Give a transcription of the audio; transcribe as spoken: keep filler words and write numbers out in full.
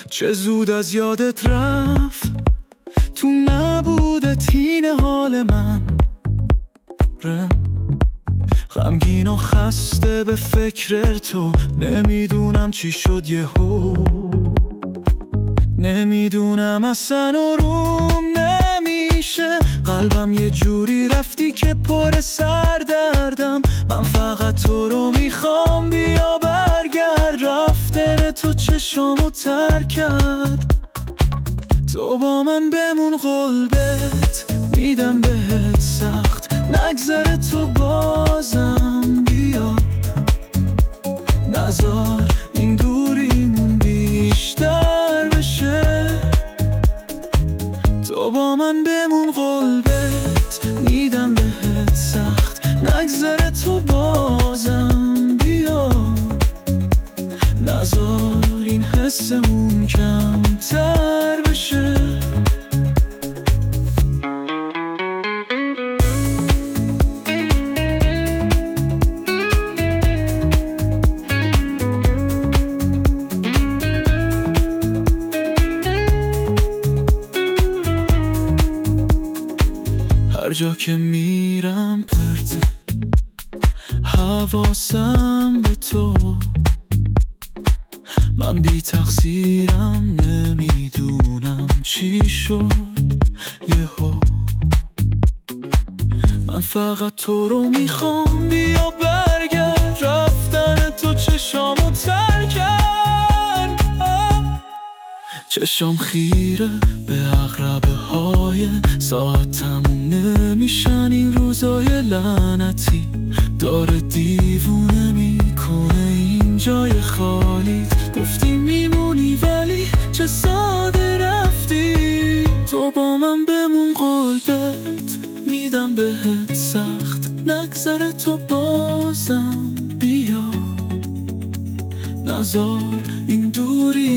چه زود از یادت رفت، تو نبودت اینه حال من رم غمگین و خسته به فکر تو. نمیدونم چی شد یهو، نمیدونم اصلا آروم نمیشه. قلبم یه جوری رفتی که پر سردردم. من فقط تو رو میخوام، بیا برگرد. رفتن تو چشامو تر کرد، تو با من بمون. قلبت میدم بهت سخت، نگذره تو بازم بیا. نذار این دوریمون بیشتر بشه، تو با من بمون. قلبت میدم بهت سخت، نگذره تو بازم بیا. نذار این حسمون کمتر بشه. هر جا که میرم پرت حواسم به تو. من بی تقصیرم، نمیدونم چی شد یهو. من فقط تو رو میخوام، بیا برگرد. رفتن تو چشامو تر کرد، چشام خیره به عقربه های ساعت. تموم نمیشن این روزای لعنتی، داره دیوونه میکنه این جای خالی. گفتی میمونی ولی چه ساده رفتی، تو با من بمون. قلبت میدم بهت سخت، نگذره تو بازم بیا. نذار این دوری